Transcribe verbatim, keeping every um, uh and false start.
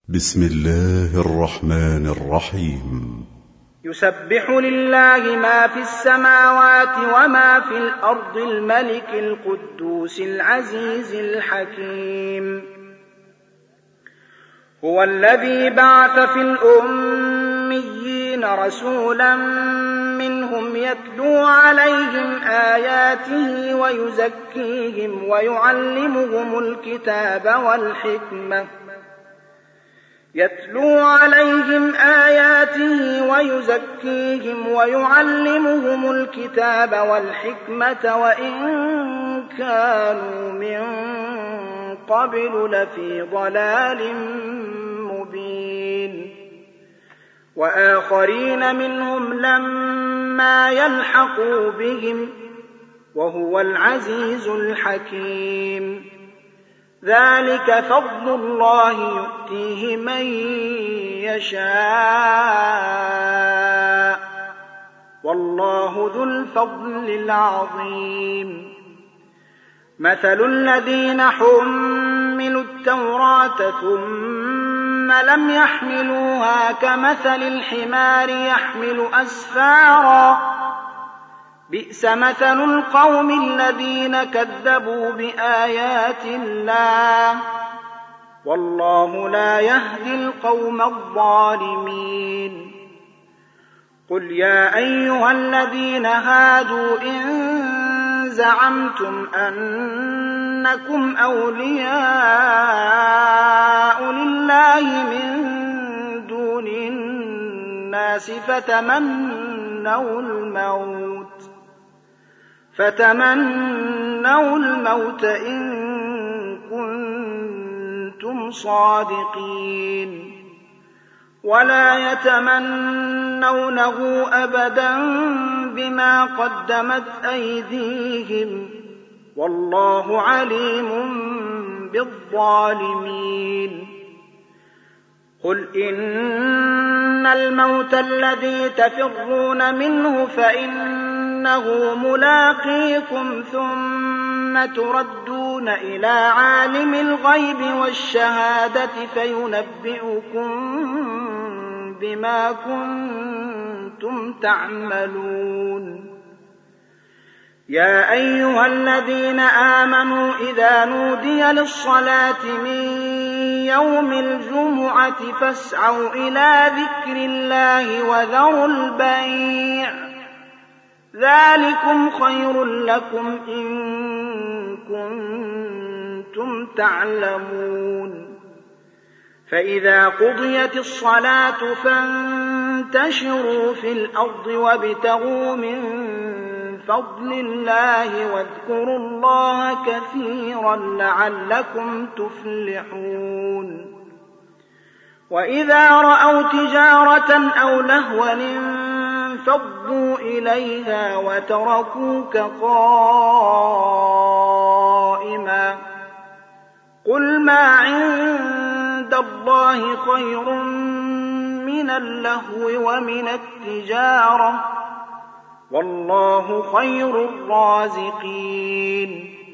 بسم الله الرحمن الرحيم. يسبح لله ما في السماوات وما في الأرض الملك القدوس العزيز الحكيم. هو الذي بعث في الأميين رسولا منهم يتلو عليهم آياته ويزكيهم ويعلمهم الكتاب والحكمة يتلو عليهم آياته ويزكيهم ويعلمهم الكتاب والحكمة وإن كانوا من قبل لفي ضلال مبين. وآخرين منهم لما يلحقوا بهم وهو العزيز الحكيم. ذلك فضل الله يؤتيه من يشاء والله ذو الفضل العظيم. مثل الذين حملوا التوراة ثم لم يحملوها كمثل الحمار يحمل أسفارا بئس مثل القوم الذين كذبوا بآيات الله والله لا يهدي القوم الظالمين. قل يا أيها الذين هادوا إن زعمتم أنكم أولياء لله من دون الناس فتمنوا الموت فتمنوا الموت إن كنتم صادقين ولا يتمنونه أبدا بما قدمت أيديهم والله عليم بالظالمين. قل إن الموت الذي تفرون منه فإنه ملاقيكم ثم تردون إلى عالم الغيب والشهادة فينبئكم بما كنتم تعملون. يا أيها الذين آمنوا إذا نودي للصلاة من يوم الجمعة فاسعوا إلى ذكر الله وذروا البيع ذلكم خير لكم إن كنتم تعلمون. فإذا قضيت الصلاة فانتشروا في الأرض وابتغوا من فضل الله واذكروا الله كثيرا لعلكم تفلحون. وإذا رأوا تجارة أو لهوا انفضوا إليها وتركوك قائما قل ما عند الله خير من اللهو ومن التجارة والله خير الرازقين.